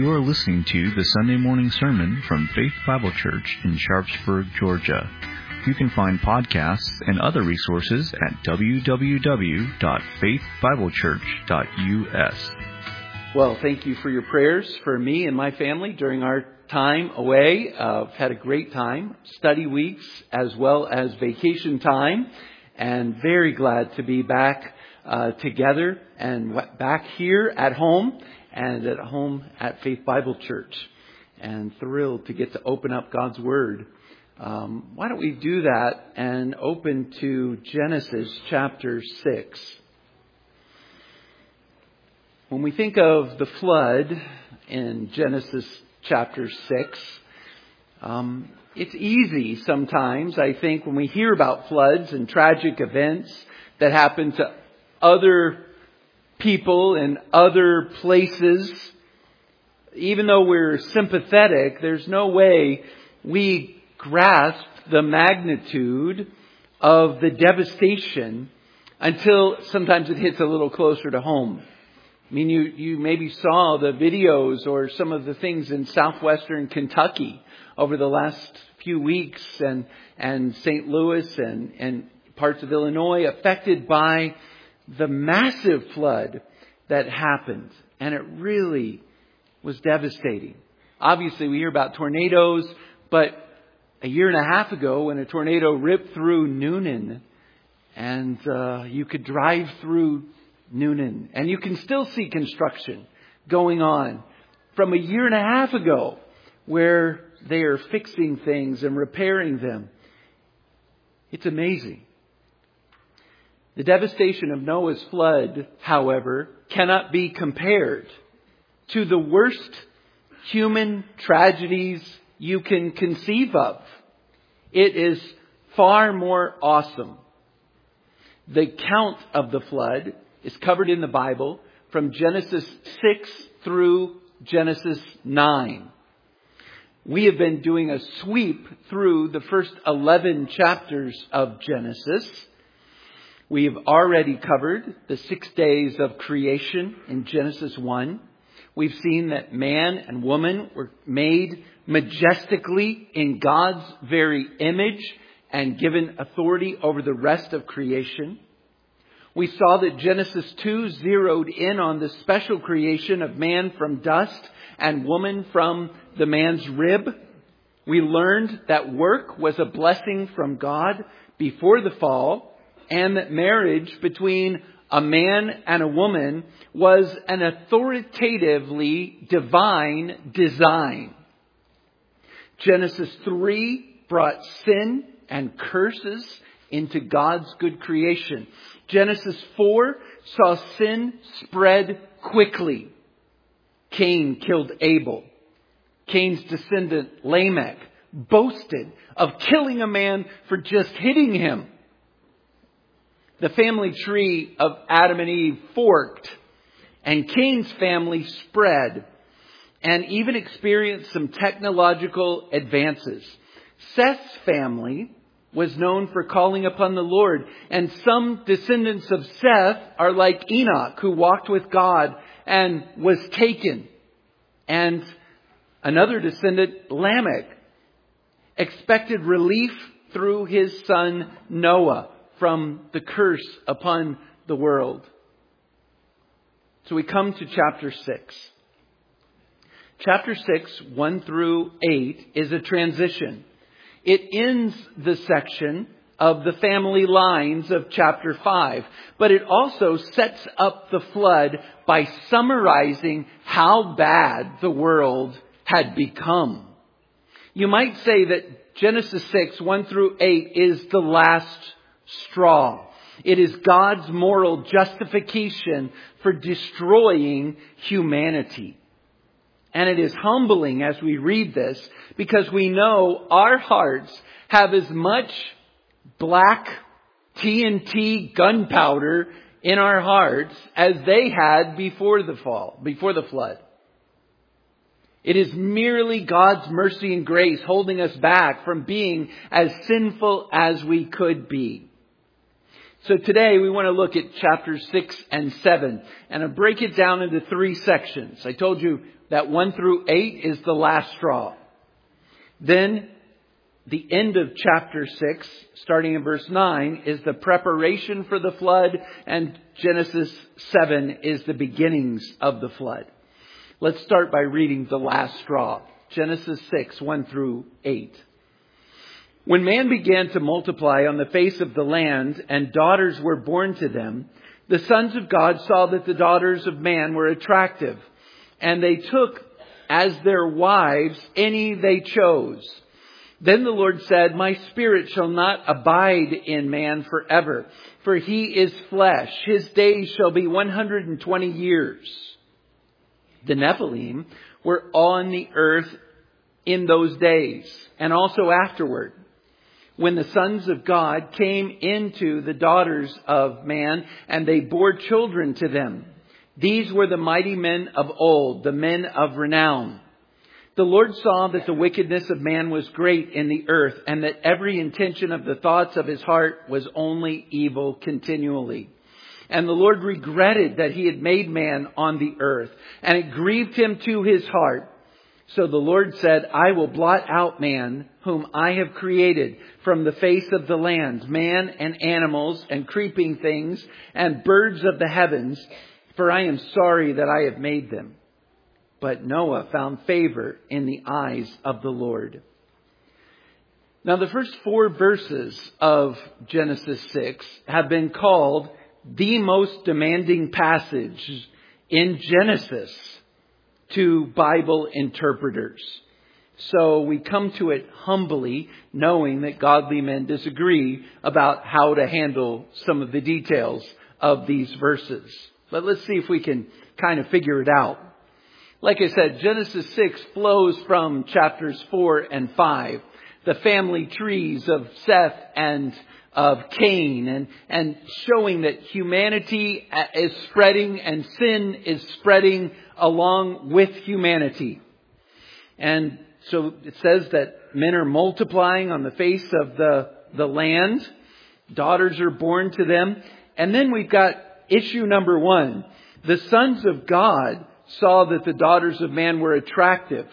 You are listening to the Sunday morning sermon from Faith Bible Church in Sharpsburg, Georgia. You can find podcasts and other resources at www.faithbiblechurch.us. Well, thank you for your prayers for me and my family during our time away. I've had a great time, study weeks as well as vacation time, and very glad to be back together and back here at home and at home at Faith Bible Church, and thrilled to get to open up God's Word. Why don't we do that and open to Genesis chapter 6. When we think of the flood in Genesis chapter 6, it's easy sometimes, I think, when we hear about floods and tragic events that happen to other people in other places, even though we're sympathetic, there's no way we grasp the magnitude of the devastation until sometimes it hits a little closer to home. I mean, you maybe saw the videos or some of the things in southwestern Kentucky over the last few weeks, and St. Louis and parts of Illinois affected by the massive flood that happened. And it really was devastating. Obviously, we hear about tornadoes, but a year and a half ago when a tornado ripped through Newnan, and you could drive through Newnan, and you can still see construction going on from a year and a half ago where they are fixing things and repairing them. It's amazing. The devastation of Noah's flood, however, cannot be compared to the worst human tragedies you can conceive of. It is far more awesome. The account of the flood is covered in the Bible from Genesis 6 through Genesis 9. We have been doing a sweep through the first 11 chapters of Genesis. We have already covered the 6 days of creation in Genesis 1. We've seen that man and woman were made majestically in God's very image and given authority over the rest of creation. We saw that Genesis 2 zeroed in on the special creation of man from dust and woman from the man's rib. We learned that work was a blessing from God before the fall, and that marriage between a man and a woman was an authoritatively divine design. Genesis 3 brought sin and curses into God's good creation. Genesis 4 saw sin spread quickly. Cain killed Abel. Cain's descendant Lamech boasted of killing a man for just hitting him. The family tree of Adam and Eve forked, and Cain's family spread and even experienced some technological advances. Seth's family was known for calling upon the Lord, and some descendants of Seth are like Enoch, who walked with God and was taken. And another descendant, Lamech, expected relief through his son Noah from the curse upon the world. So we come to chapter 6. Chapter 6, 1 through 8, is a transition. It ends the section of the family lines of chapter 5, but it also sets up the flood by summarizing how bad the world had become. You might say that Genesis 6, 1 through 8 is the last straw. It is God's moral justification for destroying humanity. And it is humbling as we read this, because we know our hearts have as much black TNT gunpowder in our hearts as they had before the flood. It is merely God's mercy and grace holding us back from being as sinful as we could be. So today we want to look at chapters 6 and 7 and I'll break it down into 3 sections. I told you that 1 through 8 is the last straw. Then the end of chapter 6, starting in verse 9, is the preparation for the flood, and Genesis 7 is the beginnings of the flood. Let's start by reading the last straw. Genesis 6, 1 through 8. When man began to multiply on the face of the land, and daughters were born to them, the sons of God saw that the daughters of man were attractive, and they took as their wives any they chose. Then the Lord said, "My spirit shall not abide in man forever, for he is flesh. His days shall be 120 years. The Nephilim were on the earth in those days, and also afterward, when the sons of God came into the daughters of man, and they bore children to them. These were the mighty men of old, the men of renown. The Lord saw that the wickedness of man was great in the earth, and that every intention of the thoughts of his heart was only evil continually. And the Lord regretted that he had made man on the earth, and it grieved him to his heart. So the Lord said, I will blot out man, whom I have created, from the face of the land, man and animals and creeping things and birds of the heavens, for I am sorry that I have made them. But Noah found favor in the eyes of the Lord." Now the first 4 verses of Genesis 6 have been called the most demanding passage in Genesis to Bible interpreters. So we come to it humbly, knowing that godly men disagree about how to handle some of the details of these verses. But let's see if we can kind of figure it out. Like I said, Genesis 6 flows from chapters 4 and 5. The family trees of Seth and of Cain, and showing that humanity is spreading and sin is spreading along with humanity. And so it says that men are multiplying on the face of the land. Daughters are born to them. And then we've got issue number 1. The sons of God saw that the daughters of man were attractive,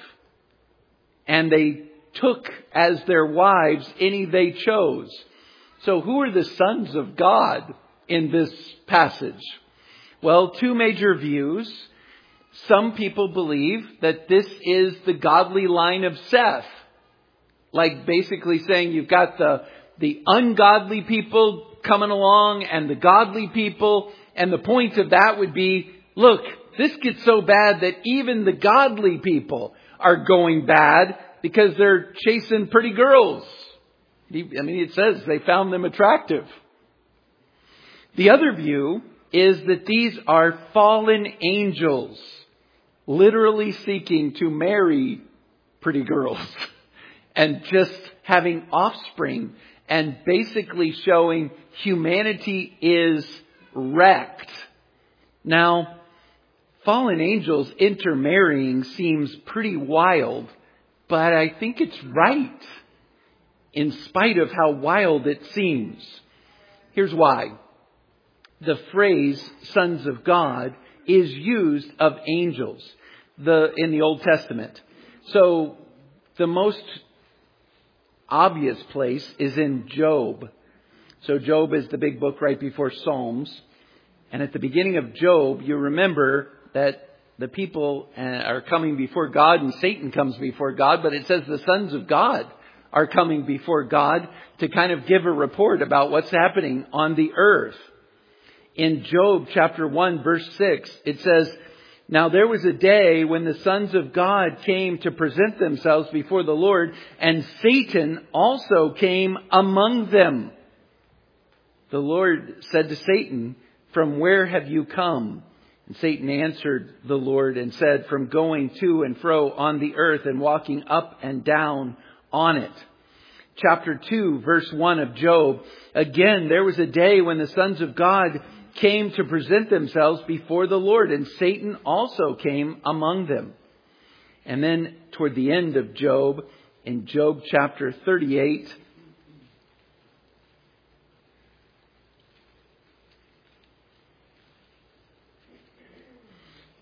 and they took as their wives any they chose. So who are the sons of God in this passage? Well, 2 major views. Some people believe that this is the godly line of Seth. Like basically saying you've got the ungodly people coming along and the godly people. And the point of that would be, look, this gets so bad that even the godly people are going bad because they're chasing pretty girls. I mean, it says they found them attractive. The other view is that these are fallen angels, literally seeking to marry pretty girls and just having offspring, and basically showing humanity is wrecked. Now, fallen angels intermarrying seems pretty wild, but I think it's right in spite of how wild it seems. Here's why. The phrase sons of God is used of angels in the Old Testament. So the most obvious place is in Job. So Job is the big book right before Psalms. And at the beginning of Job, you remember that the people are coming before God and Satan comes before God. But it says the sons of God are coming before God to kind of give a report about what's happening on the earth. In Job chapter 1 verse 6, it says, "Now there was a day when the sons of God came to present themselves before the Lord, and Satan also came among them. The Lord said to Satan, 'From where have you come?' And Satan answered the Lord and said, 'From going to and fro on the earth and walking up and down on it.'" Chapter 2, verse 1 of Job. "Again, there was a day when the sons of God came to present themselves before the Lord, and Satan also came among them." And then toward the end of Job, in Job chapter 38,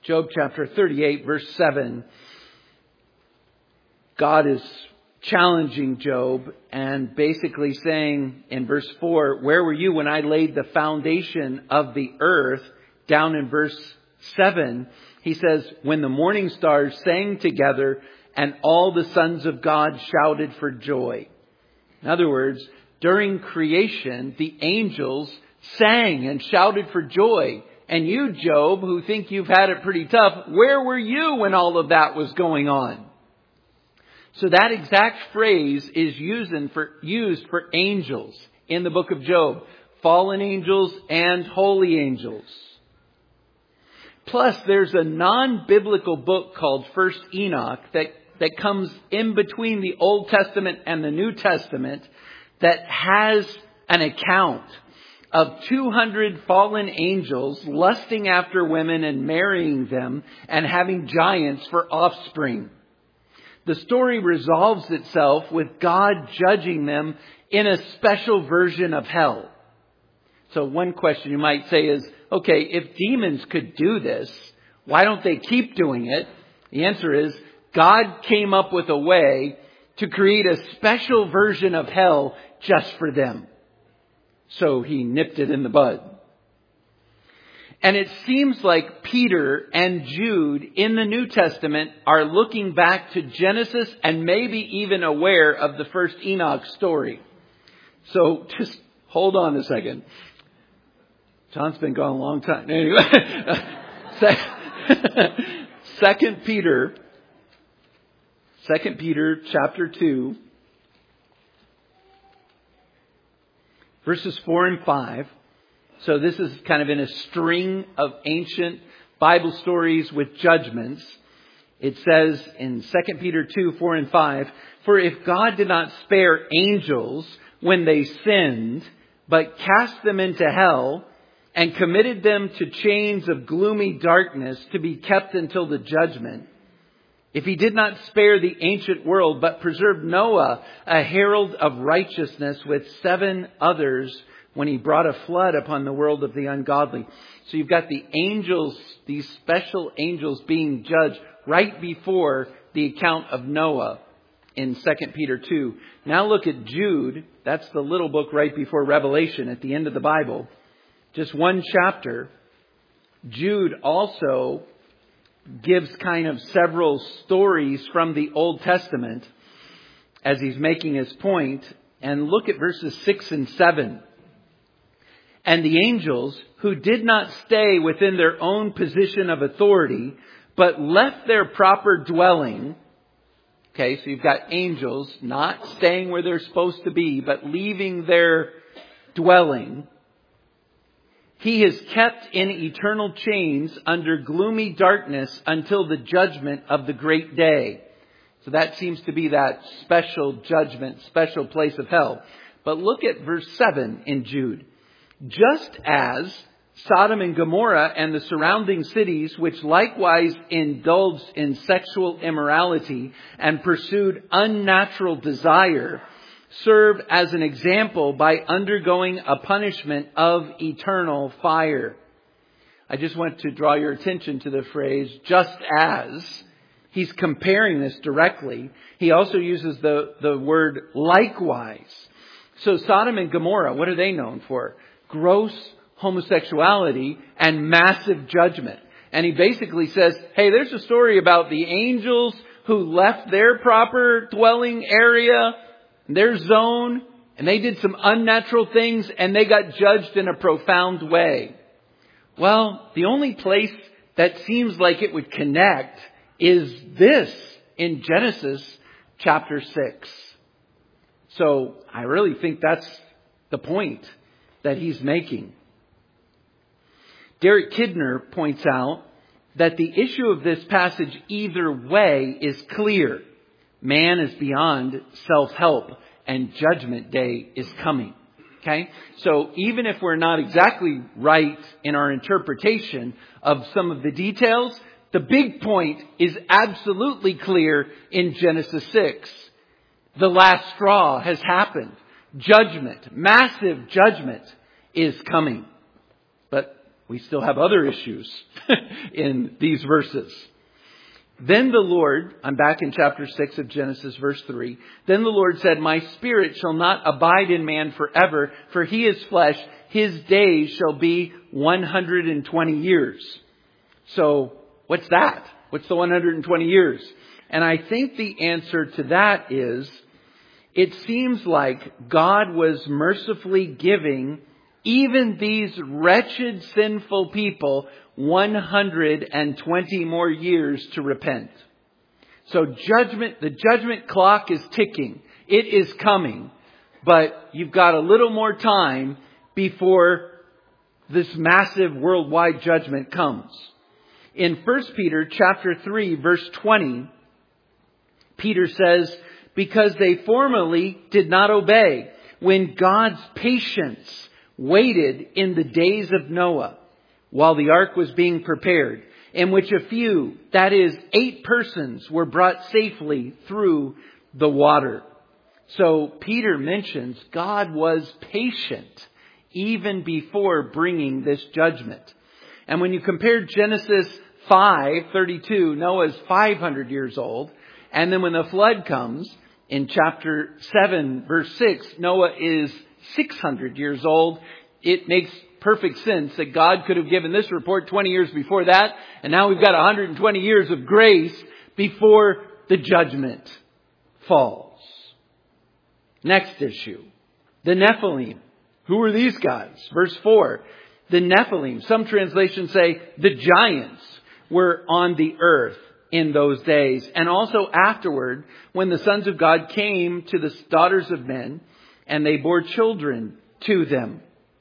Job chapter 38, verse 7. God is challenging Job and basically saying in verse 4, where were you when I laid the foundation of the earth? Down in verse 7, he says, when the morning stars sang together and all the sons of God shouted for joy. In other words, during creation, the angels sang and shouted for joy. And you, Job, who think you've had it pretty tough, where were you when all of that was going on? So that exact phrase is used for angels in the book of Job. Fallen angels and holy angels. Plus, there's a non-biblical book called First Enoch that comes in between the Old Testament and the New Testament that has an account of 200 fallen angels lusting after women and marrying them and having giants for offspring. The story resolves itself with God judging them in a special version of hell. So one question you might say is, okay, if demons could do this, why don't they keep doing it? The answer is, God came up with a way to create a special version of hell just for them. So He nipped it in the bud. And it seems like Peter and Jude in the New Testament are looking back to Genesis and maybe even aware of the first Enoch story. So just hold on a second. John's been gone a long time. Anyway, 2 Peter chapter 2, verses 4 and 5. So this is kind of in a string of ancient Bible stories with judgments. It says in 2 Peter 2, 4 and 5, for if God did not spare angels when they sinned, but cast them into hell and committed them to chains of gloomy darkness to be kept until the judgment, if He did not spare the ancient world, but preserved Noah, a herald of righteousness, with 7 others, when He brought a flood upon the world of the ungodly. So you've got the angels, these special angels being judged right before the account of Noah in 2 Peter 2. Now look at Jude. That's the little book right before Revelation at the end of the Bible. Just one chapter. Jude also gives kind of several stories from the Old Testament as he's making his point. And look at verses 6 and 7. And the angels who did not stay within their own position of authority, but left their proper dwelling. Okay, so you've got angels not staying where they're supposed to be, but leaving their dwelling. He is kept in eternal chains under gloomy darkness until the judgment of the great day. So that seems to be that special judgment, special place of hell. But look at verse 7 in Jude. Just as Sodom and Gomorrah and the surrounding cities, which likewise indulged in sexual immorality and pursued unnatural desire, served as an example by undergoing a punishment of eternal fire. I just want to draw your attention to the phrase, just as. He's comparing this directly. He also uses the word likewise. So Sodom and Gomorrah, what are they known for? Gross homosexuality and massive judgment. And he basically says, hey, there's a story about the angels who left their proper dwelling area, their zone, and they did some unnatural things and they got judged in a profound way. Well, the only place that seems like it would connect is this in Genesis chapter 6. So I really think that's the point that he's making. Derek Kidner points out that the issue of this passage either way is clear. Man is beyond self-help and judgment day is coming. Okay? So even if we're not exactly right in our interpretation of some of the details, the big point is absolutely clear in Genesis 6. The last straw has happened. Judgment, massive judgment is coming. But we still have other issues in these verses. Then the Lord, I'm back in chapter 6 of Genesis, verse 3. Then the Lord said, my spirit shall not abide in man forever, for he is flesh. His days shall be 120 years. So what's that? What's the 120 years? And I think the answer to that is, it seems like God was mercifully giving even these wretched, sinful people 120 more years to repent. So the judgment clock is ticking. It is coming. But you've got a little more time before this massive worldwide judgment comes. In 1 Peter chapter 3, verse 20, Peter says, because they formerly did not obey, when God's patience waited in the days of Noah, while the ark was being prepared, in which a few, that is 8 persons, were brought safely through the water. So Peter mentions God was patient even before bringing this judgment. And when you compare Genesis 5:32, Noah's 500 years old, and then when the flood comes, in chapter 7, verse 6, Noah is 600 years old. It makes perfect sense that God could have given this report 20 years before that. And now we've got 120 years of grace before the judgment falls. Next issue. The Nephilim. Who are these guys? Verse 4. The Nephilim. Some translations say the giants were on the earth in those days. And also afterward, when the sons of God came to the daughters of men, and they bore children to them.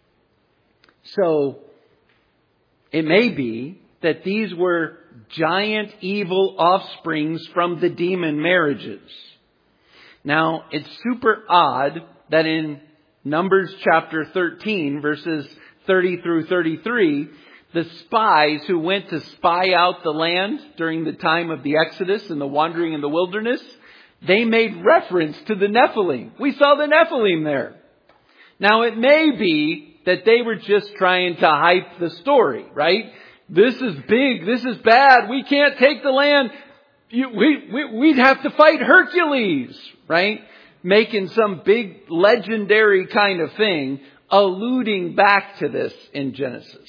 So it may be that these were giant evil offsprings from the demon marriages. Now, it's super odd that in Numbers chapter 13, verses 30 through 33, the spies who went to spy out the land during the time of the Exodus and the wandering in the wilderness, they made reference to the Nephilim. We saw the Nephilim there. Now, it may be that they were just trying to hype the story, right? This is big. This is bad. We can't take the land. We'd have to fight Hercules, right? Making some big legendary kind of thing, alluding back to this in Genesis.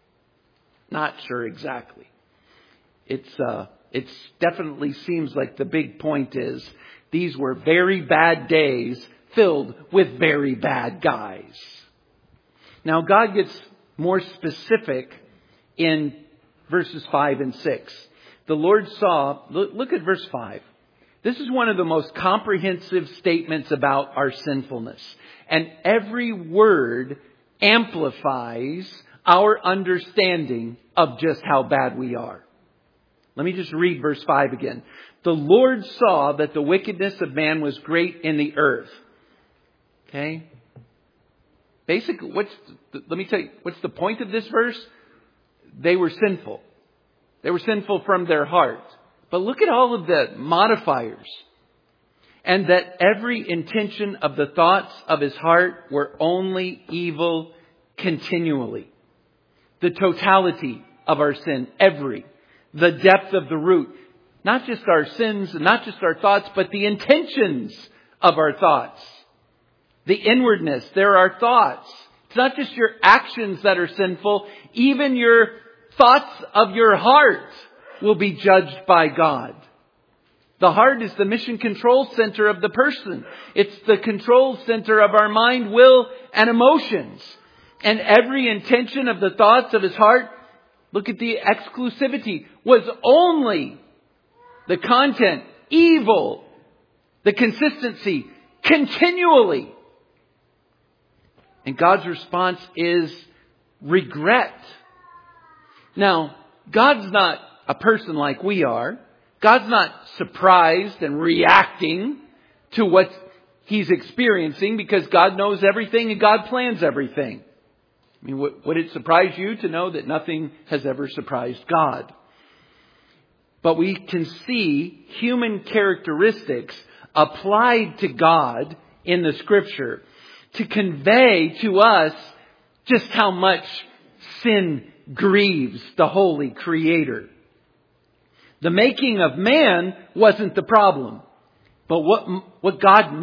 Not sure exactly. It definitely seems like the big point is these were very bad days filled with very bad guys. Now God gets more specific in verses 5 and 6. The Lord saw, look at verse 5. This is one of the most comprehensive statements about our sinfulness. And every word amplifies our understanding of just how bad we are. Let me just read verse 5 again. The Lord saw that the wickedness of man was great in the earth. Okay? Basically, let me tell you, what's the point of this verse? They were sinful. They were sinful from their heart. But look at all of the modifiers. And that every intention of the thoughts of his heart were only evil continually. The totality of our sin, the depth of the root. Not just our sins, not just our thoughts, but the intentions of our thoughts. The inwardness, there are thoughts. It's not just your actions that are sinful. Even your thoughts of your heart will be judged by God. The heart is the mission control center of the person. It's the control center of our mind, will, and emotions. And every intention of the thoughts of his heart, look at the exclusivity, was only the content, evil, the consistency, continually. And God's response is regret. Now, God's not a person like we are. God's not surprised and reacting to what he's experiencing because God knows everything and God plans everything. I mean, would it surprise you to know that nothing has ever surprised God? But we can see human characteristics applied to God in the Scripture to convey to us just how much sin grieves the holy Creator. The making of man wasn't the problem. But what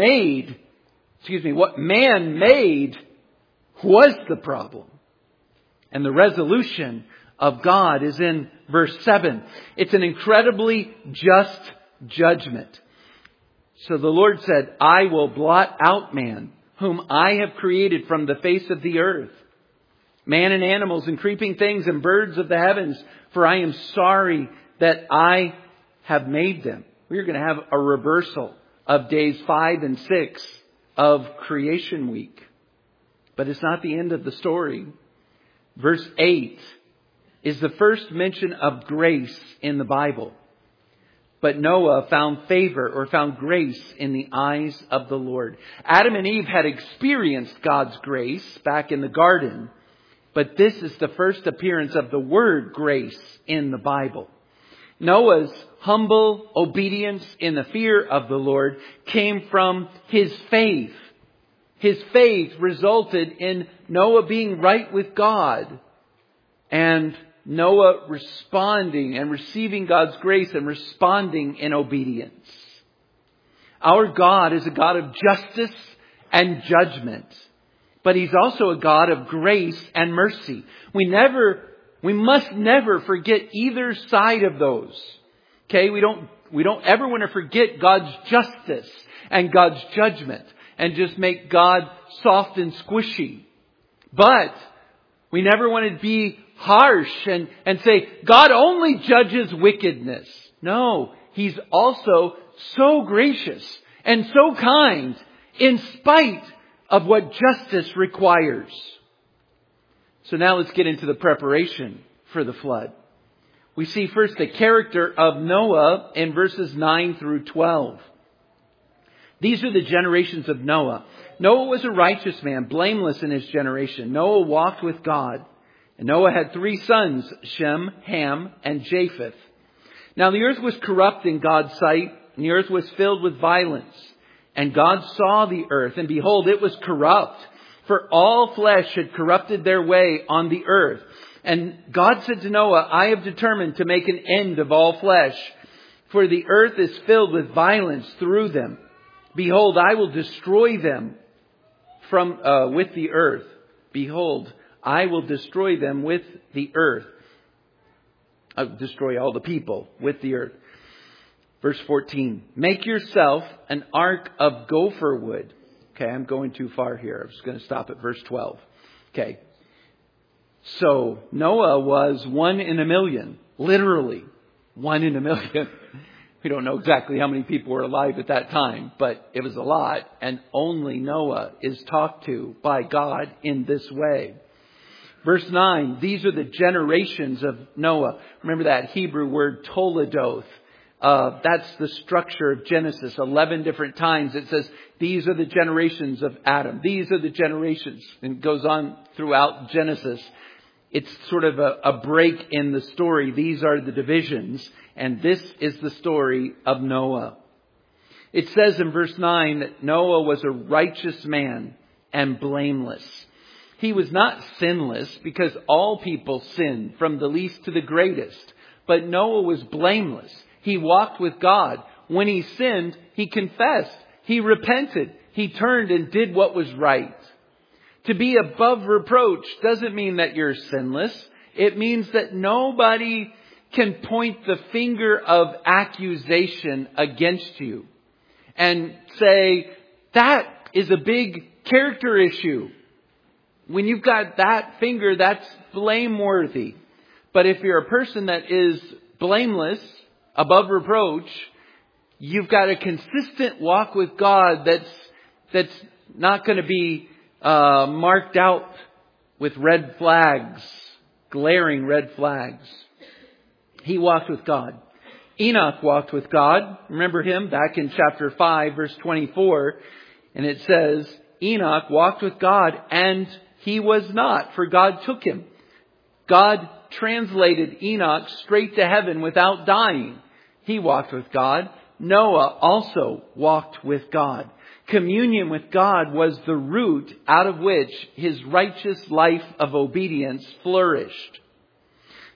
man made was the problem. And the resolution of God is in verse 7. It's an incredibly just judgment. So the Lord said, I will blot out man, whom I have created from the face of the earth. Man and animals and creeping things and birds of the heavens, for I am sorry that I have made them. We're going to have a reversal of days 5 and 6 of creation week. But it's not the end of the story. Verse 8 is the first mention of grace in the Bible. But Noah found favor or found grace in the eyes of the Lord. Adam and Eve had experienced God's grace back in the garden. But this is the first appearance of the word grace in the Bible. Noah's humble obedience in the fear of the Lord came from his faith. His faith resulted in Noah being right with God. And Noah responding and receiving God's grace and responding in obedience. Our God is a God of justice and judgment. But He's also a God of grace and mercy. We must never forget either side of those. Okay? We don't ever want to forget God's justice and God's judgment and just make God soft and squishy. But we never want to be harsh and say, God only judges wickedness. No, He's also so gracious and so kind in spite of what justice requires. So now let's get into the preparation for the flood. We see first the character of Noah in verses 9 through 12. These are the generations of Noah. Noah was a righteous man, blameless in his generation. Noah walked with God. And Noah had 3 sons, Shem, Ham, and Japheth. Now the earth was corrupt in God's sight, and the earth was filled with violence. And God saw the earth, and behold, it was corrupt, for all flesh had corrupted their way on the earth. And God said to Noah, I have determined to make an end of all flesh, for the earth is filled with violence through them. Behold, I will destroy them with the earth. Behold, I will destroy them with the earth. I'll destroy all the people with the earth. Verse 14. Make yourself an ark of gopher wood. Okay, I'm going too far here. I'm just going to stop at verse 12. Okay. So Noah was 1 in a million. Literally 1 in a million. We don't know exactly how many people were alive at that time, but it was a lot. And only Noah is talked to by God in this way. Verse 9, these are the generations of Noah. Remember that Hebrew word toledoth. That's the structure of Genesis. 11 different times it says, these are the generations of Adam. These are the generations. And it goes on throughout Genesis. It's sort of a break in the story. These are the divisions. And this is the story of Noah. It says in verse 9 that Noah was a righteous man and blameless. He was not sinless because all people sin from the least to the greatest. But Noah was blameless. He walked with God. When he sinned, he confessed. He repented. He turned and did what was right. To be above reproach doesn't mean that you're sinless. It means that nobody can point the finger of accusation against you and say, that is a big character issue. When you've got that finger, that's blameworthy. But if you're a person that is blameless, above reproach, you've got a consistent walk with God that's not going to be marked out with red flags, glaring red flags. He walked with God. Enoch walked with God. Remember him back in chapter 5, verse 24. And it says, Enoch walked with God and he was not, for God took him. God translated Enoch straight to heaven without dying. He walked with God. Noah also walked with God. Communion with God was the root out of which his righteous life of obedience flourished.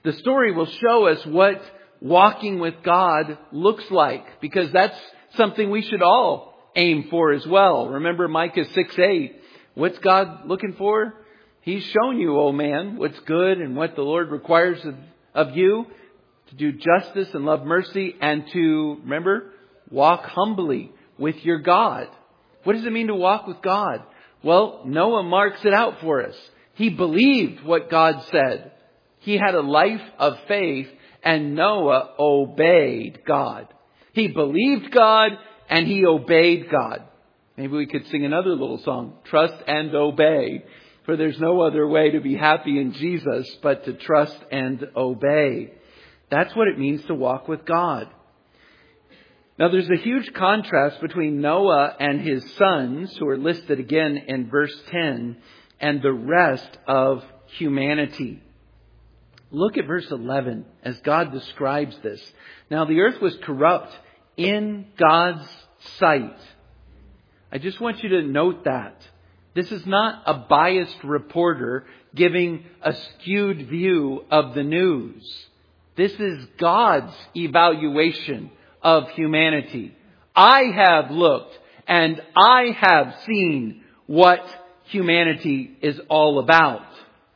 The story will show us what walking with God looks like, because that's something we should all aim for as well. Remember Micah 6:8. What's God looking for? He's shown you, oh man, what's good and what the Lord requires of you. To do justice and love mercy and to, remember, walk humbly with your God. What does it mean to walk with God? Well, Noah marks it out for us. He believed what God said. He had a life of faith, and Noah obeyed God. He believed God and he obeyed God. Maybe we could sing another little song, Trust and Obey. For there's no other way to be happy in Jesus but to trust and obey. That's what it means to walk with God. Now there's a huge contrast between Noah and his sons, who are listed again in verse 10, and the rest of humanity. Look at verse 11 as God describes this. Now the earth was corrupt in God's sight. I just want you to note that. This is not a biased reporter giving a skewed view of the news. This is God's evaluation of humanity. I have looked and I have seen what humanity is all about.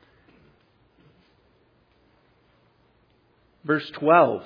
Verse 12.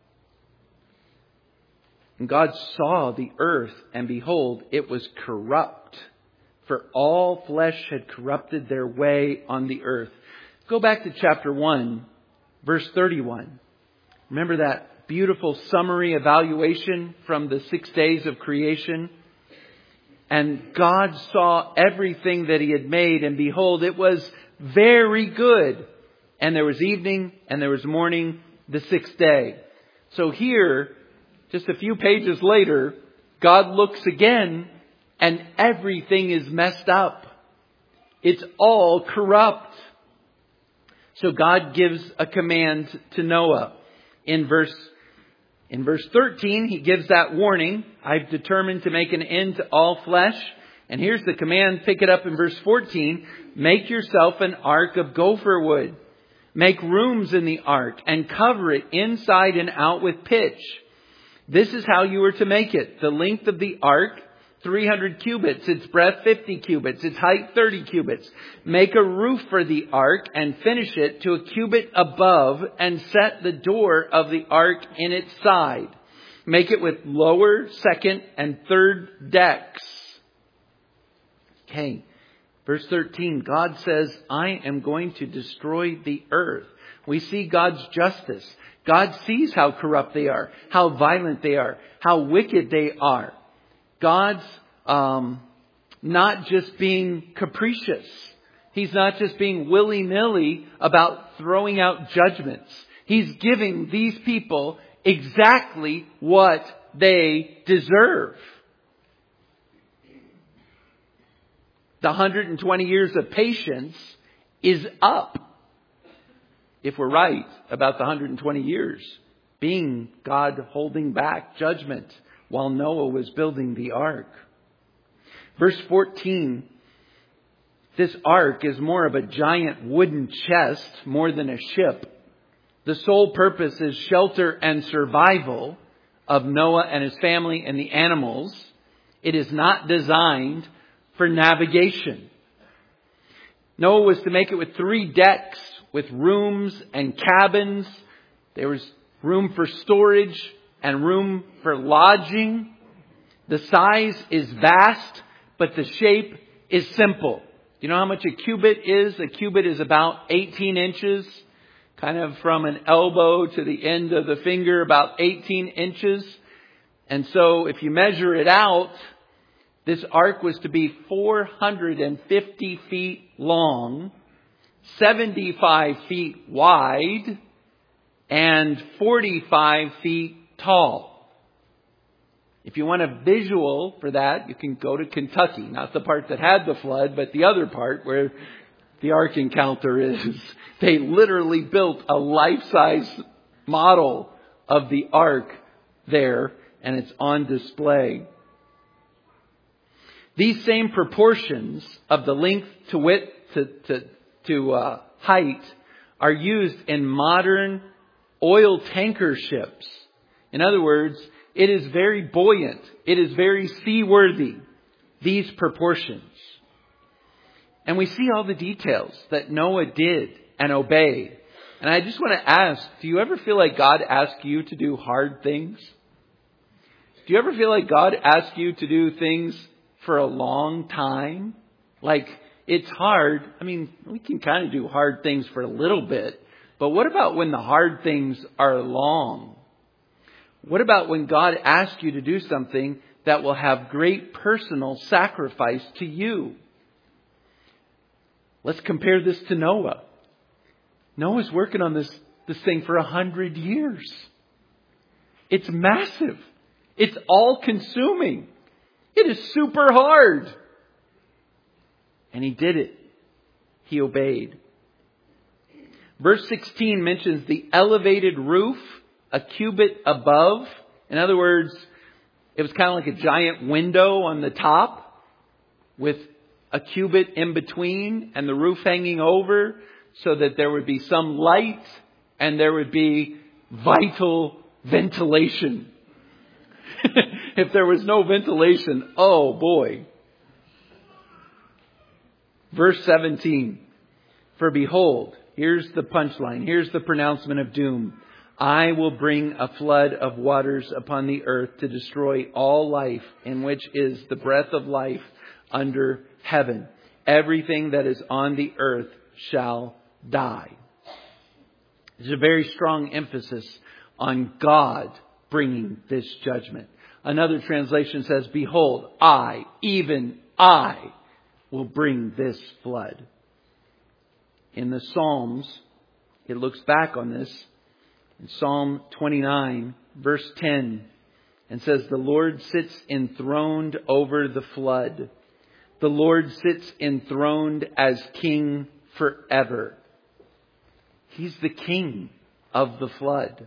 And God saw the earth, and behold, it was corrupt, for all flesh had corrupted their way on the earth. Go back to chapter 1, verse 31. Remember that beautiful summary evaluation from the 6 days of creation? And God saw everything that He had made, and behold, it was very good. And there was evening, and there was morning, the sixth day. So here, just a few pages later, God looks again, and everything is messed up. It's all corrupt. So God gives a command to Noah. In verse 13, He gives that warning. I've determined to make an end to all flesh. And here's the command. Pick it up in verse 14. Make yourself an ark of gopher wood. Make rooms in the ark and cover it inside and out with pitch. This is how you are to make it. The length of the ark, 300 cubits. Its breadth, 50 cubits. Its height, 30 cubits. Make a roof for the ark and finish it to a cubit above, and set the door of the ark in its side. Make it with lower, second, and third decks. Okay. Verse 13, God says, I am going to destroy the earth. We see God's justice. God sees how corrupt they are, how violent they are, how wicked they are. God's not just being capricious. He's not just being willy-nilly about throwing out judgments. He's giving these people exactly what they deserve. The 120 years of patience is up. If we're right about the 120 years being God holding back judgment while Noah was building the ark. Verse 14. This ark is more of a giant wooden chest more than a ship. The sole purpose is shelter and survival of Noah and his family and the animals. It is not designed for navigation. Noah was to make it with 3 decks, with rooms and cabins. There was room for storage and room for lodging. The size is vast, but the shape is simple. You know how much a cubit is? A cubit is about 18 inches, kind of from an elbow to the end of the finger, about 18 inches. And so if you measure it out, this ark was to be 450 feet long, 75 feet wide, and 45 feet tall. If you want a visual for that, you can go to Kentucky. Not the part that had the flood, but the other part where the ark encounter is. They literally built a life-size model of the ark there, and it's on display. These same proportions of the length to width to height are used in modern oil tanker ships. In other words, it is very buoyant. It is very seaworthy, these proportions. And we see all the details that Noah did and obeyed. And I just want to ask, do you ever feel like God asked you to do hard things? Do you ever feel like God asked you to do things for a long time? Like, it's hard. I mean, we can kind of do hard things for a little bit. But what about when the hard things are long? What about when God asks you to do something that will have great personal sacrifice to you? Let's compare this to Noah. Noah's working on this thing for 100 years. It's massive. It's all consuming. It is super hard. And he did it. He obeyed. Verse 16 mentions the elevated roof, a cubit above. In other words, it was kind of like a giant window on the top with a cubit in between and the roof hanging over so that there would be some light and there would be vital ventilation. If there was no ventilation, oh boy. Verse 17. For behold, here's the punchline. Here's the pronouncement of doom. I will bring a flood of waters upon the earth to destroy all life, in which is the breath of life under heaven. Everything that is on the earth shall die. There's a very strong emphasis on God bringing this judgment. Another translation says, behold, I, even I, will bring this flood. In the Psalms, it looks back on this. In Psalm 29, verse 10, and says, the Lord sits enthroned over the flood. The Lord sits enthroned as king forever. He's the king of the flood.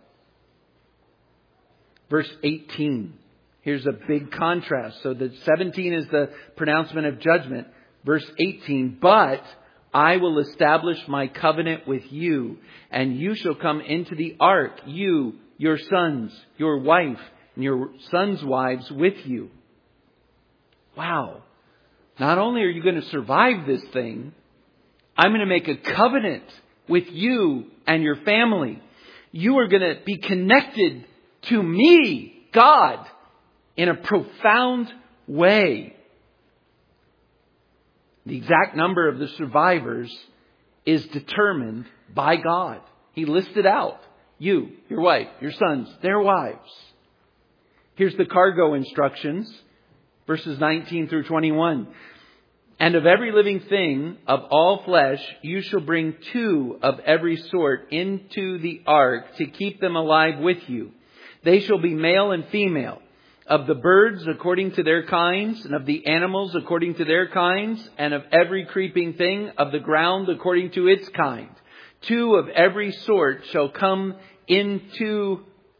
Verse 18. Here's a big contrast. So the 17 is the pronouncement of judgment. Verse 18. But I will establish my covenant with you, and you shall come into the ark, you, your sons, your wife, and your sons' wives with you. Wow. Not only are you going to survive this thing, I'm going to make a covenant with you and your family. You are going to be connected to me, God, in a profound way. The exact number of the survivors is determined by God. He listed out you, your wife, your sons, their wives. Here's the cargo instructions, verses 19 through 21. And of every living thing of all flesh, you shall bring 2 of every sort into the ark to keep them alive with you. They shall be male and female. Of the birds according to their kinds, and of the animals according to their kinds, and of every creeping thing of the ground according to its kind. 2 of every sort shall come into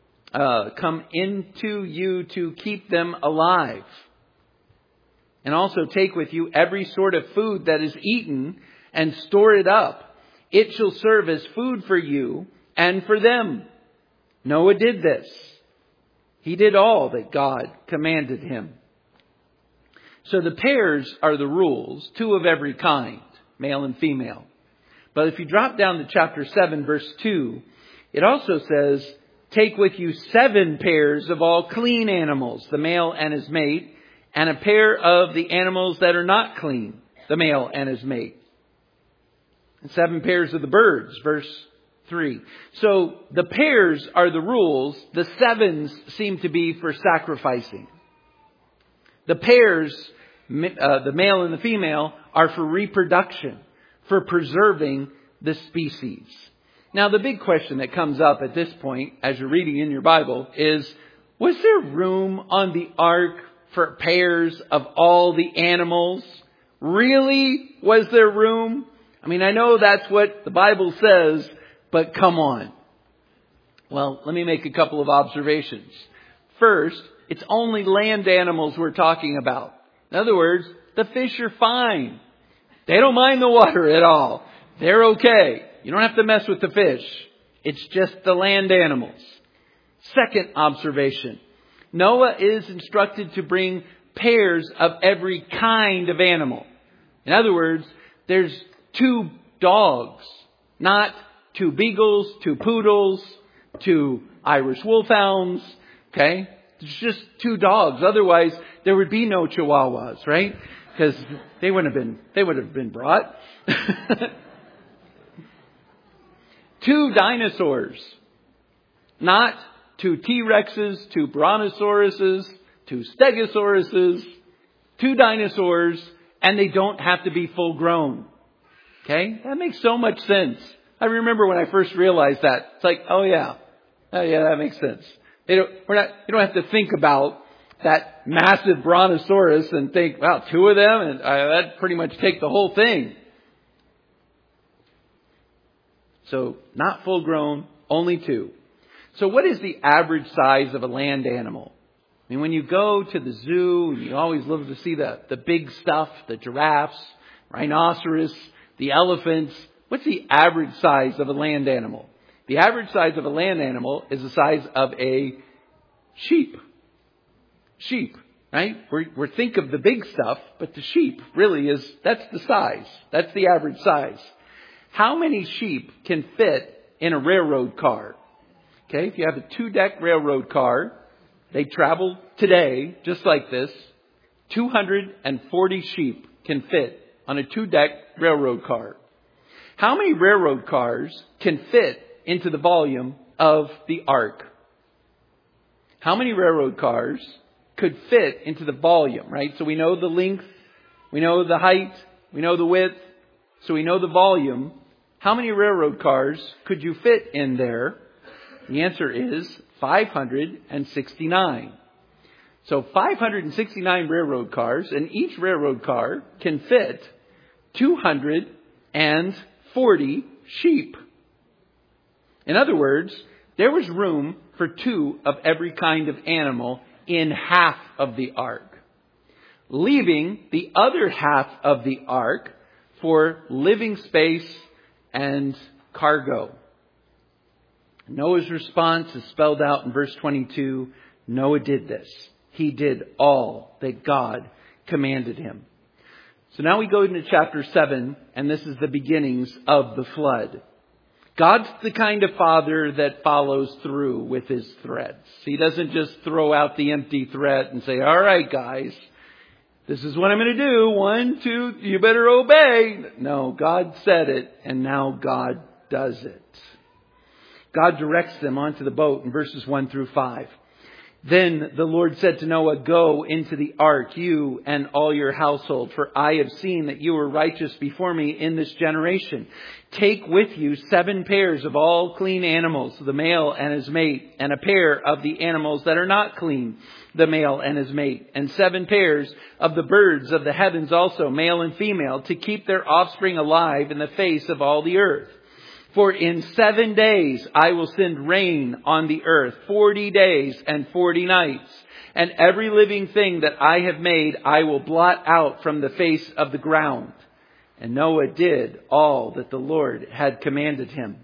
you to keep them alive. And also take with you every sort of food that is eaten, and store it up. It shall serve as food for you and for them. Noah did this. He did all that God commanded him. So the pairs are the rules, 2 of every kind, male and female. But if you drop down to chapter 7, verse 2, it also says, take with you 7 pairs of all clean animals, the male and his mate, and a pair of the animals that are not clean, the male and his mate. And 7 pairs of the birds, verse 3. So the pairs are the rules. The 7s seem to be for sacrificing. The pairs, the male and the female, are for reproduction, for preserving the species. Now the big question that comes up at this point, as you're reading in your Bible, is, was there room on the ark for pairs of all the animals? Really? Was there room? I mean, I know that's what the Bible says, but come on. Well, let me make a couple of observations. First, it's only land animals we're talking about. In other words, the fish are fine. They don't mind the water at all. They're okay. You don't have to mess with the fish. It's just the land animals. Second observation. Noah is instructed to bring pairs of every kind of animal. In other words, there's 2 dogs, not 2 beagles, 2 poodles, 2 Irish wolfhounds. Okay? It's just 2 dogs. Otherwise, there would be no chihuahuas, right? Because they would have been brought. 2 dinosaurs, not 2 T-Rexes, 2 Brontosauruses, 2 Stegosauruses, 2 dinosaurs, and they don't have to be full grown. Okay? That makes so much sense. I remember when I first realized that. It's like, oh yeah, that makes sense. You don't have to think about that massive Brontosaurus and think, wow, 2 of them, and that'd pretty much take the whole thing. So, not full grown, only 2. So what is the average size of a land animal? I mean, when you go to the zoo, you always love to see the big stuff, the giraffes, rhinoceros, the elephants. What's the average size of a land animal? The average size of a land animal is the size of a sheep. Sheep, right? We think of the big stuff, but the sheep really that's the size. That's the average size. How many sheep can fit in a railroad car? Okay, if you have a 2-deck railroad car, they travel today, just like this, 240 sheep can fit on a 2-deck railroad car. How many railroad cars can fit into the volume of the ark? How many railroad cars could fit into the volume, right? So we know the length, we know the height, we know the width, so we know the volume. How many railroad cars could you fit in there? The answer is 569. So 569 railroad cars, and each railroad car can fit 240 sheep. In other words, there was room for 2 of every kind of animal in half of the ark, leaving the other half of the ark for living space and cargo. Noah's response is spelled out in verse 22. Noah did this. He did all that God commanded him. So now we go into chapter 7, and this is the beginnings of the flood. God's the kind of father that follows through with his threats. He doesn't just throw out the empty threat and say, all right, guys, this is what I'm going to do. 1, 2, you better obey. No, God said it, and now God does it. God directs them onto the boat in verses 1 through 5. Then the Lord said to Noah, go into the ark, you and all your household, for I have seen that you are righteous before me in this generation. Take with you 7 pairs of all clean animals, the male and his mate, and a pair of the animals that are not clean, the male and his mate, and 7 pairs of the birds of the heavens also, male and female, to keep their offspring alive in the face of all the earth. For in 7 days I will send rain on the earth, 40 days and 40 nights. And every living thing that I have made I will blot out from the face of the ground. And Noah did all that the Lord had commanded him.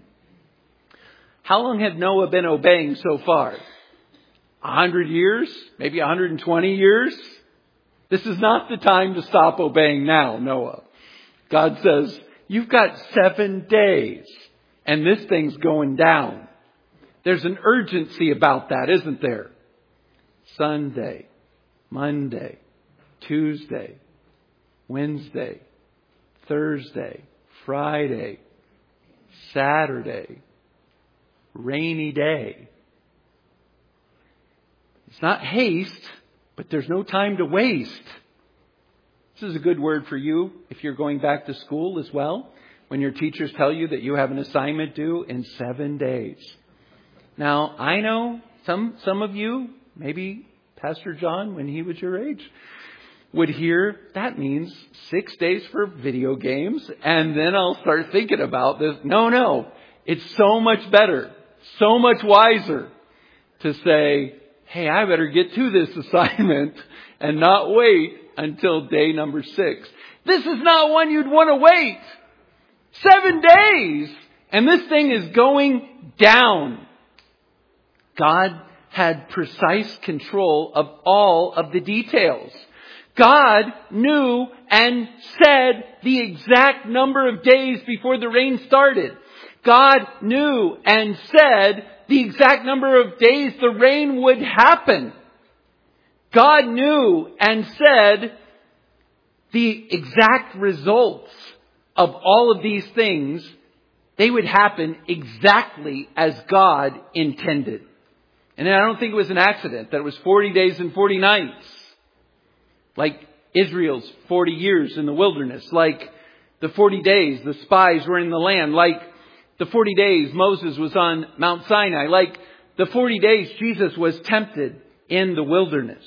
How long had Noah been obeying so far? 100 years? Maybe 120 years? This is not the time to stop obeying now, Noah. God says, you've got 7 days. And this thing's going down. There's an urgency about that, isn't there? Sunday, Monday, Tuesday, Wednesday, Thursday, Friday, Saturday, rainy day. It's not haste, but there's no time to waste. This is a good word for you if you're going back to school as well. When your teachers tell you that you have an assignment due in 7 days. Now, I know some of you, maybe Pastor John, when he was your age, would hear that means 6 days for video games, and then I'll start thinking about this. No. It's so much better, so much wiser to say, hey, I better get to this assignment and not wait until day number 6. This is not one you'd want to wait. 7 days And this thing is going down. God had precise control of all of the details. God knew and said the exact number of days before the rain started. God knew and said the exact number of days the rain would happen. God knew and said the exact results of all of these things. They would happen exactly as God intended. And I don't think it was an accident that it was 40 days and 40 nights. Like Israel's 40 years in the wilderness. Like the 40 days the spies were in the land. Like the 40 days Moses was on Mount Sinai. Like the 40 days Jesus was tempted in the wilderness.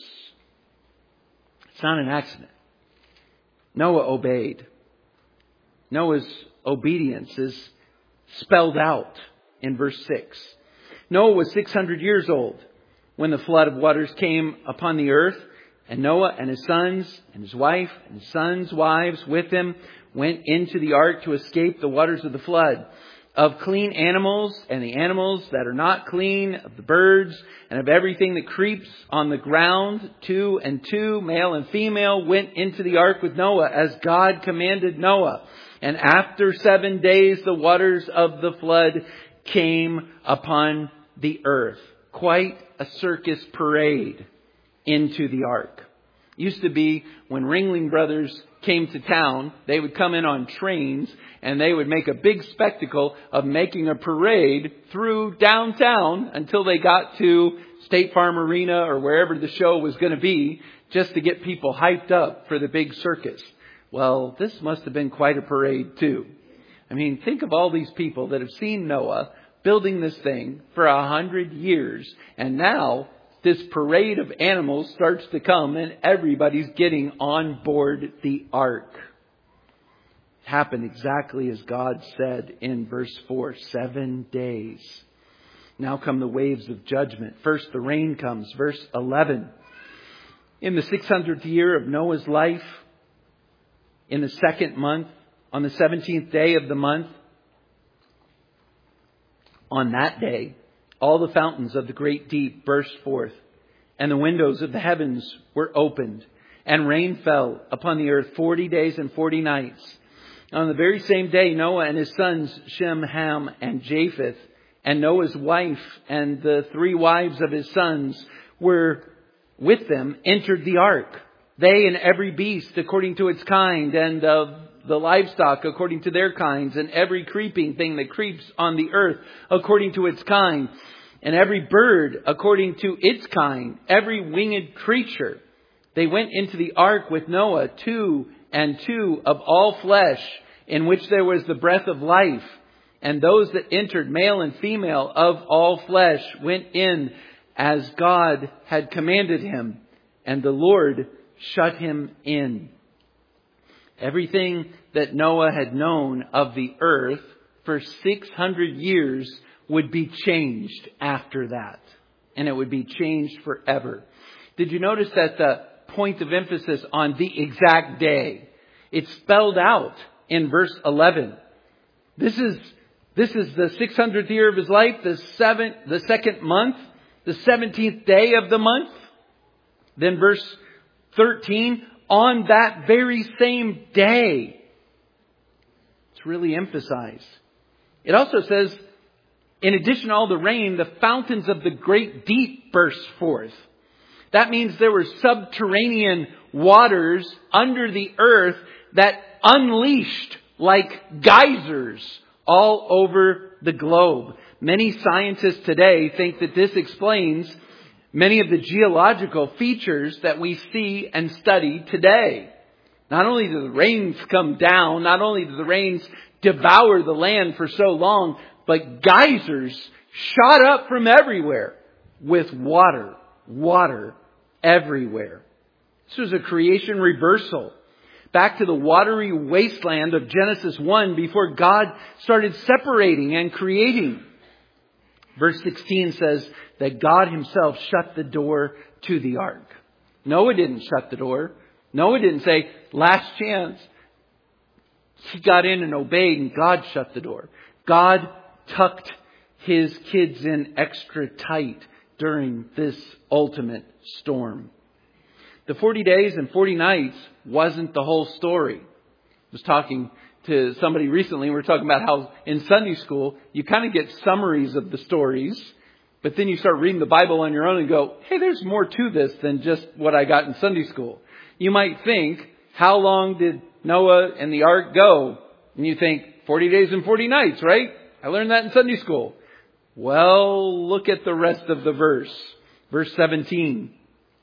It's not an accident. Noah obeyed. Noah's obedience is spelled out in verse 6. Noah was 600 years old when the flood of waters came upon the earth, and Noah and his sons and his wife and his sons' wives with him went into the ark to escape the waters of the flood. Of clean animals and the animals that are not clean, of the birds and of everything that creeps on the ground, 2 and 2, male and female, went into the ark with Noah as God commanded Noah. And after 7 days, the waters of the flood came upon the earth. Quite a circus parade into the ark. Used to be when Ringling Brothers came to town, they would come in on trains and they would make a big spectacle of making a parade through downtown until they got to State Farm Arena or wherever the show was going to be, just to get people hyped up for the big circus. Well, this must have been quite a parade too. I mean, think of all these people that have seen Noah building this thing for 100 years. And now this parade of animals starts to come and everybody's getting on board the ark. It happened exactly as God said in verse 4, 7 days. Now come the waves of judgment. First the rain comes. Verse 11. In the 600th year of Noah's life, in the 2nd month, on the 17th day of the month, on that day, all the fountains of the great deep burst forth, and the windows of the heavens were opened, and rain fell upon the earth 40 days and 40 nights. On the very same day, Noah and his sons, Shem, Ham, and Japheth, and Noah's wife and the 3 wives of his sons were with them, entered the ark. They and every beast according to its kind, and of the livestock according to their kinds, and every creeping thing that creeps on the earth according to its kind, and every bird according to its kind, every winged creature. They went into the ark with Noah, 2 and 2 of all flesh, in which there was the breath of life. And those that entered, male and female of all flesh, went in as God had commanded him, and the Lord shut him in. Everything that Noah had known of the earth for 600 years would be changed after that. And it would be changed forever. Did you notice that the point of emphasis on the exact day? It's spelled out in verse 11. This is the 600th year of his life, the 2nd month, the 17th day of the month. Then verse 13, on that very same day. It's really emphasized. It also says, in addition to all the rain, the fountains of the great deep burst forth. That means there were subterranean waters under the earth that unleashed like geysers all over the globe. Many scientists today think that this explains many of the geological features that we see and study today. Not only do the rains come down, not only do the rains devour the land for so long, but geysers shot up from everywhere with water everywhere. This was a creation reversal. Back to the watery wasteland of Genesis 1 before God started separating and creating. Verse 16 says that God himself shut the door to the ark. Noah didn't shut the door. Noah didn't say, last chance. He got in and obeyed and God shut the door. God tucked His kids in extra tight during this ultimate storm. The 40 days and 40 nights wasn't the whole story. I was talking to somebody recently. We were talking about how in Sunday school, you kind of get summaries of the stories, but then you start reading the Bible on your own and go, hey, there's more to this than just what I got in Sunday school. You might think, how long did Noah and the ark go? And you think, 40 days and 40 nights, right? I learned that in Sunday school. Well, look at the rest of the verse. Verse 17.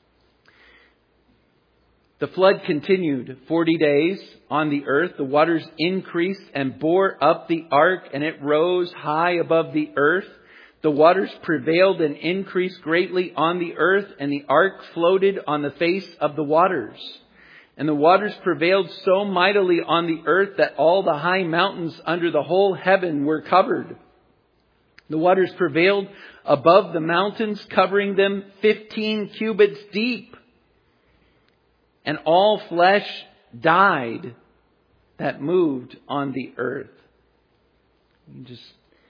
The flood continued 40 days on the earth. The waters increased and bore up the ark, and it rose high above the earth. The waters prevailed and increased greatly on the earth, and the ark floated on the face of the waters. And the waters prevailed so mightily on the earth that all the high mountains under the whole heaven were covered. The waters prevailed above the mountains, covering them 15 cubits deep. And all flesh died that moved on the earth. You just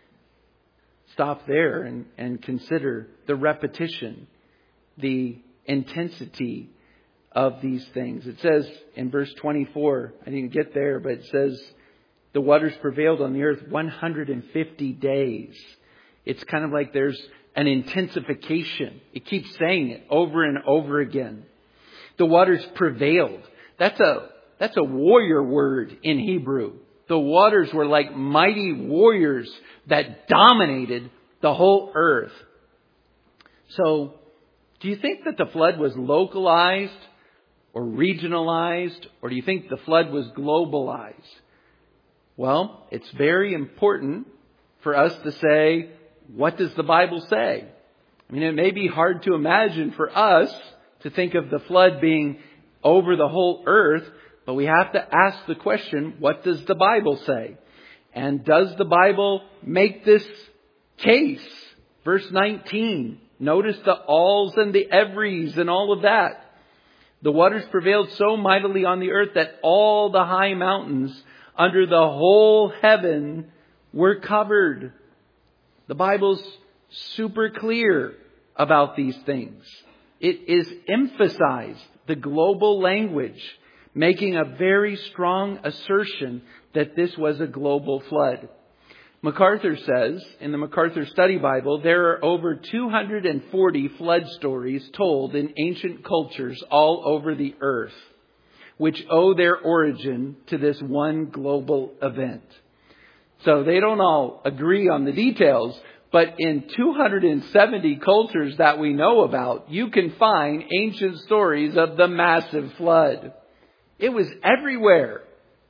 stop there and consider the repetition, the intensity of these things. It says in verse 24, I didn't get there, but it says the waters prevailed on the earth 150 days. It's kind of like there's an intensification. It keeps saying it over and over again. The waters prevailed. That's a warrior word in Hebrew. The waters were like mighty warriors that dominated the whole earth. So, do you think that the flood was localized or regionalized, or do you think the flood was globalized? Well, it's very important for us to say, what does the Bible say? I mean, it may be hard to imagine for us to think of the flood being over the whole earth, but we have to ask the question, what does the Bible say? And does the Bible make this case? Verse 19, notice the alls and the everys and all of that. The waters prevailed so mightily on the earth that all the high mountains under the whole heaven were covered. The Bible's super clear about these things. It is emphasized, the global language, making a very strong assertion that this was a global flood. MacArthur says, in the MacArthur Study Bible, there are over 240 flood stories told in ancient cultures all over the earth, which owe their origin to this one global event. So they don't all agree on the details, but in 270 cultures that we know about, you can find ancient stories of the massive flood. It was everywhere.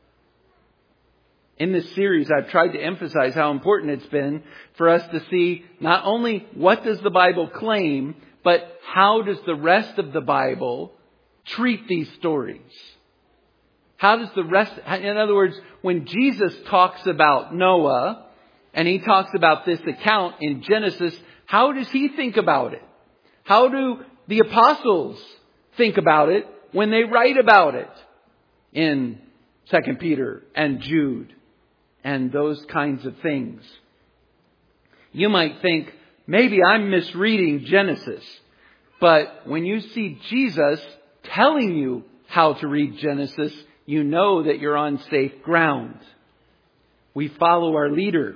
In this series, I've tried to emphasize how important it's been for us to see not only what does the Bible claim, but how does the rest of the Bible treat these stories? How does the rest, in other words, when Jesus talks about Noah, and he talks about this account in Genesis, how does he think about it? How do the apostles think about it when they write about it in 2 Peter and Jude and those kinds of things? You might think, maybe I'm misreading Genesis. But when you see Jesus telling you how to read Genesis, you know that you're on safe ground. We follow our leader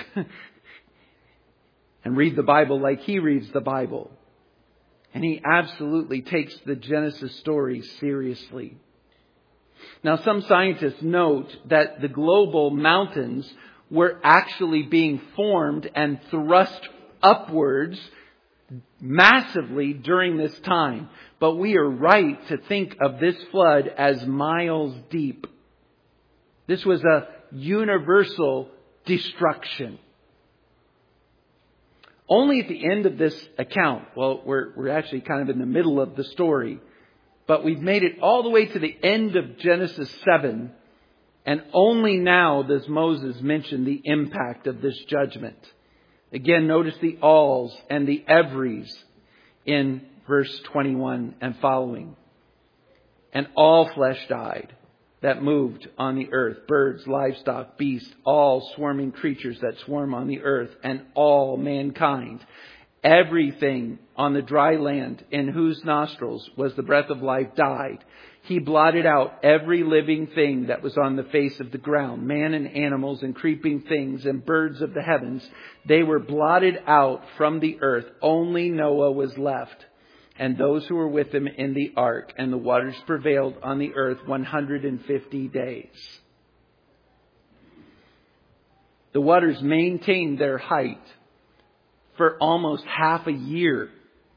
and read the Bible like he reads the Bible. And he absolutely takes the Genesis story seriously. Now, some scientists note that the global mountains were actually being formed and thrust upwards massively during this time. But we are right to think of this flood as miles deep. This was a universal destruction. Only at the end of this account, well, we're actually kind of in the middle of the story, but we've made it all the way to the end of Genesis 7, and only now does Moses mention the impact of this judgment. Again, notice the alls and the everys in verse 21 and following. And all flesh died that moved on the earth, birds, livestock, beasts, all swarming creatures that swarm on the earth, and all mankind. Everything on the dry land in whose nostrils was the breath of life died. He blotted out every living thing that was on the face of the ground, man and animals and creeping things and birds of the heavens. They were blotted out from the earth. Only Noah was left, and those who were with him in the ark, and the waters prevailed on the earth 150 days. The waters maintained their height for almost half a year.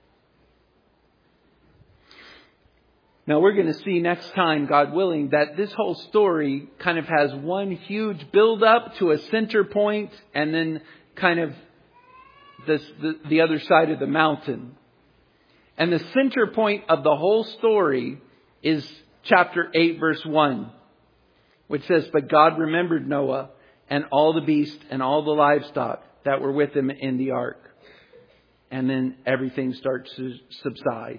Now we're going to see next time, God willing, that this whole story kind of has one huge build up to a center point and then kind of the other side of the mountain. And the center point of the whole story is chapter 8, verse 1, which says, "But God remembered Noah and all the beasts and all the livestock that were with him in the ark." And then everything starts to subside.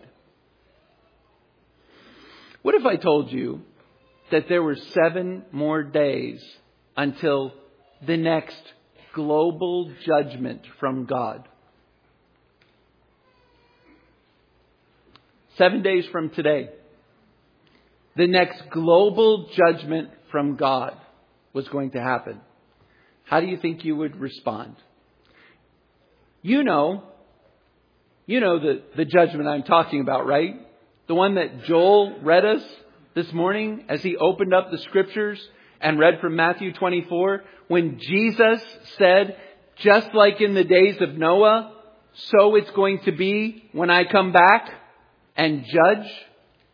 What if I told you that there were 7 more days until the next global judgment from God? 7 days from today, the next global judgment from God was going to happen. How do you think you would respond? You know the judgment I'm talking about, right? The one that Joel read us this morning as he opened up the scriptures and read from Matthew 24. When Jesus said, "Just like in the days of Noah, so it's going to be when I come back and judge."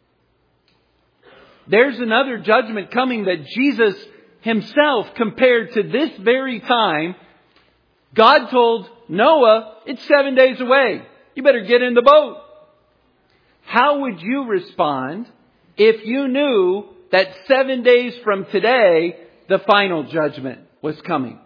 There's another judgment coming that Jesus himself compared to this very time. God told Noah, "It's 7 days away. You better get in the boat." How would you respond if you knew that 7 days from today, the final judgment was coming?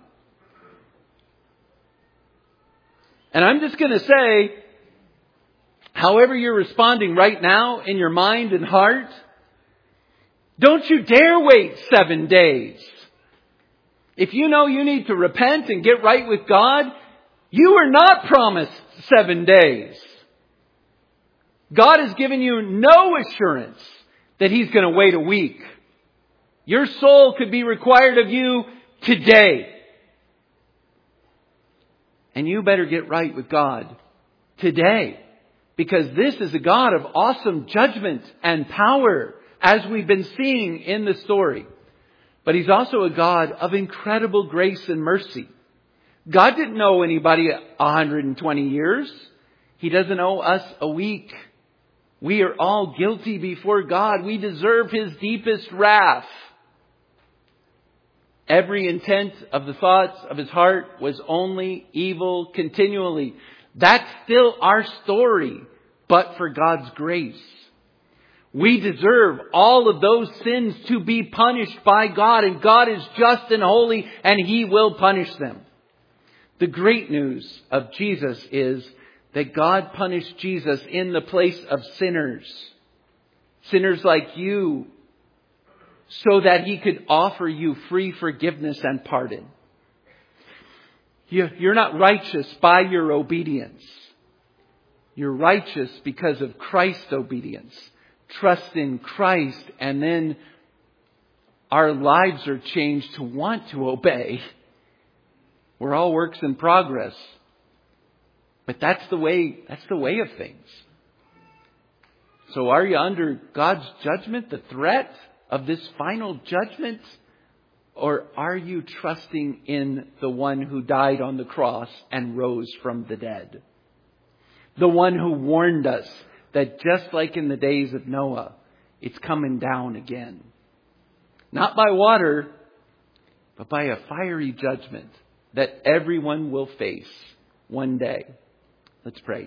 And I'm just going to say, however you're responding right now in your mind and heart, don't you dare wait 7 days. If you know you need to repent and get right with God, you are not promised 7 days. God has given you no assurance that He's going to wait a week. Your soul could be required of you today. And you better get right with God today. Because this is a God of awesome judgment and power, as we've been seeing in the story. But He's also a God of incredible grace and mercy. God didn't owe anybody 120 years. He doesn't owe us a week. We are all guilty before God. We deserve His deepest wrath. Every intent of the thoughts of His heart was only evil continually. That's still our story, but for God's grace. We deserve all of those sins to be punished by God, and God is just and holy, and He will punish them. The great news of Jesus is that God punished Jesus in the place of sinners. Sinners like you, so that He could offer you free forgiveness and pardon. You're not righteous by your obedience. You're righteous because of Christ's obedience. Trust in Christ, and then our lives are changed to want to obey. We're all works in progress. But that's the way of things. So are you under God's judgment, the threat of this final judgment? Or are you trusting in the one who died on the cross and rose from the dead? The one who warned us that just like in the days of Noah, it's coming down again. Not by water, but by a fiery judgment that everyone will face one day. Let's pray.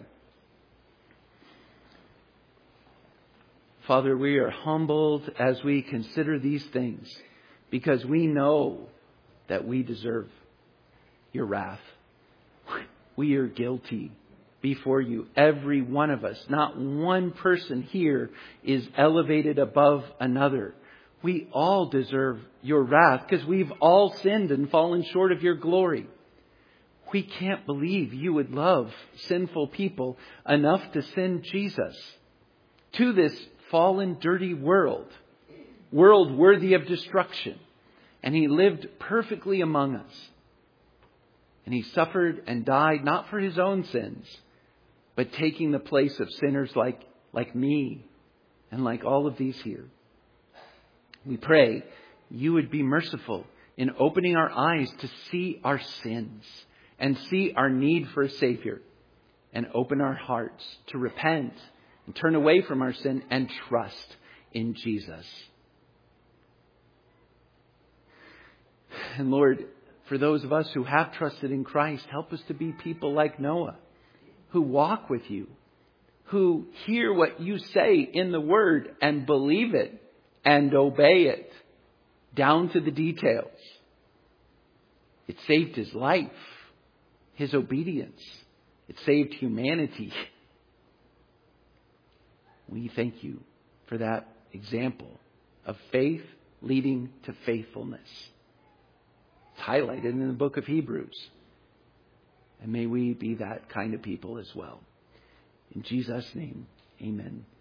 Father, we are humbled as we consider these things because we know that we deserve your wrath. We are guilty before you, every one of us. Not one person here is elevated above another. We all deserve your wrath because we've all sinned and fallen short of your glory. We can't believe you would love sinful people enough to send Jesus to this fallen, dirty world worthy of destruction. And He lived perfectly among us. And He suffered and died not for His own sins, but taking the place of sinners like me and like all of these here. We pray you would be merciful in opening our eyes to see our sins and see our need for a Savior, and open our hearts to repent and turn away from our sin and trust in Jesus. And Lord, for those of us who have trusted in Christ, help us to be people like Noah, who walk with you, who hear what you say in the Word and believe it and obey it down to the details. It saved his life, his obedience. It saved humanity. We thank you for that example of faith leading to faithfulness. It's highlighted in the book of Hebrews. And may we be that kind of people as well. In Jesus' name, amen.